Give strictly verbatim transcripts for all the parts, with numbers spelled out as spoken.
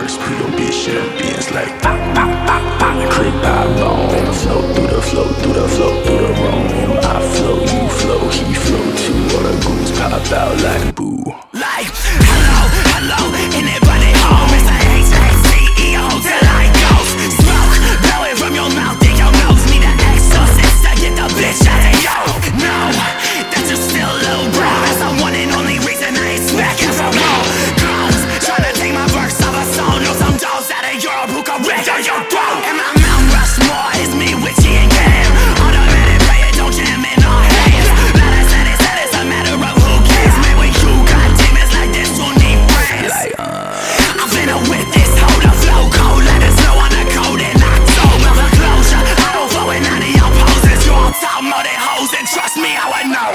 first pre your bitch in a Benz like pop, pop, pop, pop. Click by bone, flow through the flow, through the flow, through the room. I flow, you flow, he flow too. All the goons pop out like boo. Like hello, hello, anybody home? It's a H A C E O till I ghost. Smoke blowing from your mouth and your nose. Need an exorcist to get the bitch out of yo. No, that's just still low bro. That's the one and only reason I ain't smacking from home. Clones trying to take my verse off a song. Know some dogs out of Europe who can rip on your throat. And my Mount Rushmore is me, Witchy and Cam. Automatic player, don't jam in our hands. Lot of said it, said it's a matter of who cares. Man, when you got demons like this, who need friends? Like, uh, I'm finna whip this hoe, the flow cold. Let us know on the code in October. The closure, I don't flow in none of your poses. You on top more than hoes, and trust me, how I know.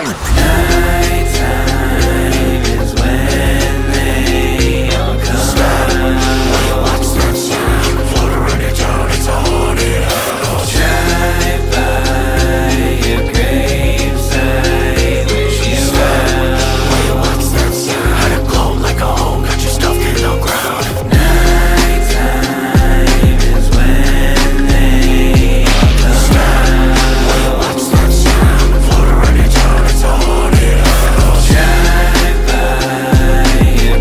Nighttime is when they all come. When you watch sunshine, float around your town, it's a haunted house. Drive by your gravesite, wish you well. When you watch sunshine, had it glow like a home, got you stuffed in the ground. Nighttime is when they all come. When you watch sunshine, float around your town, it's a haunted house. Drive by your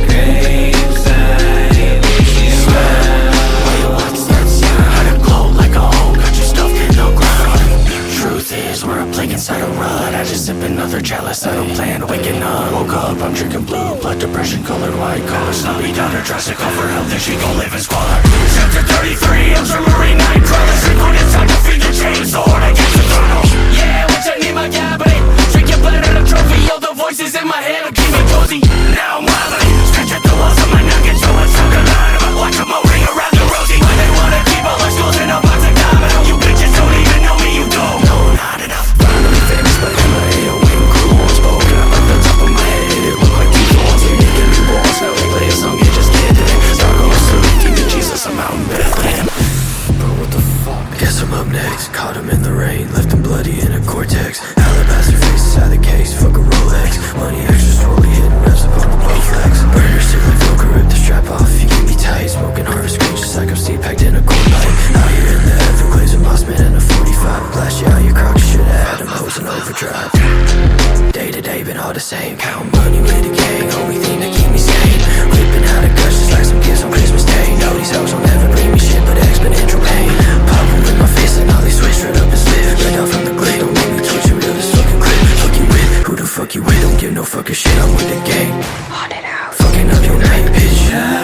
gravesite, wish you well. When you watch sunshine, had it glow like a home, got you stuffed in the ground. Truth is, we're a plague inside a rut. I just sip another chalice, I don't plan waking up. Woke up, I'm drinking blue, blood depression colored white. Call her snobby daughter, tries to call for help, then she gon' live in squalor. Chapter thirty-three, Ultramarine Nightcrawler. Sleep on it's time to feed the chainsaw against the throttle. Yeah, which I need my cabinet. Drink your blood out of trophy, all the voices in my head will keep me cozy. Now I'm wildin', scratch at the walls of my nuggets, so it's talking loud. I'm like a ring around the rosy. Why they wanna keep all our skulls in a box of domino? You bitches don't even know me, you don't know not enough. Finally famous, but M I A, a wing crew on spoken. I'm at the top of my head, it look like two thorns. You nigga newborns, now they play a song, you just can't do it. Start going sleep, demon Jesus, I'm out in Bethlehem. Bro, what the fuck? Guess I'm up next. Caught him in the rain, left him bloody in a Cortex. Alabaster face inside the case, fuck a Rolex. Money extra slowly hitting reps up on the blow flex. Burner sick like Velcro, rip the strap off, you keep me tight. Smoking harvest green, just like I'm Steve packed in a cold light. Out here in the Everglades, a Mossman and a forty-five. Blast you out your crock, you should've had them hoes in overdrive. Day to day been all the same. Count money with the gang, only thing that keep me sane. Whipping out of guts just like some kids on Christmas Day. Know these hoes don't ever bring me shit but exponential pain. Poppin' with my face and all they switch straight up and slip. Right out from the glade, don't make me twitch you real this fucking clip. Fuck you with, who the fuck you with? Don't give no fucking shit, I'm with the gang. Haunted house, fucking up your night, bitch.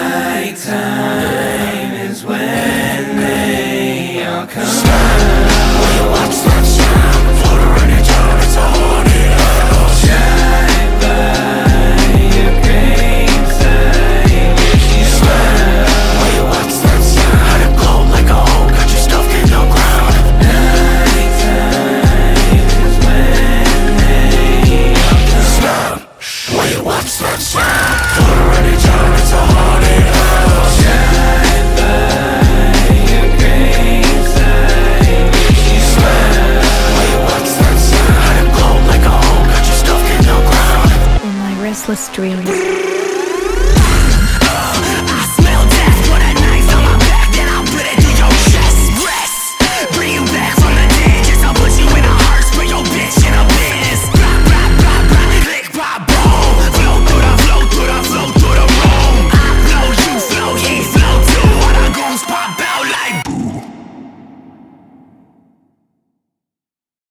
Nighttime is when they all come. When you watch sunshine, float around your town, it's a haunted house. Drive by your gravesite, wish you well. When you watch sunshine, had it glow like a home, got you stuffed in the ground. Nighttime is when they all come. When you watch sunshine, float around your town, it's a haunted house. Drive by your gravesite, wish you well. When you watch sunshine, had it glow like a home, got you stuffed in the ground. In my restless dreams.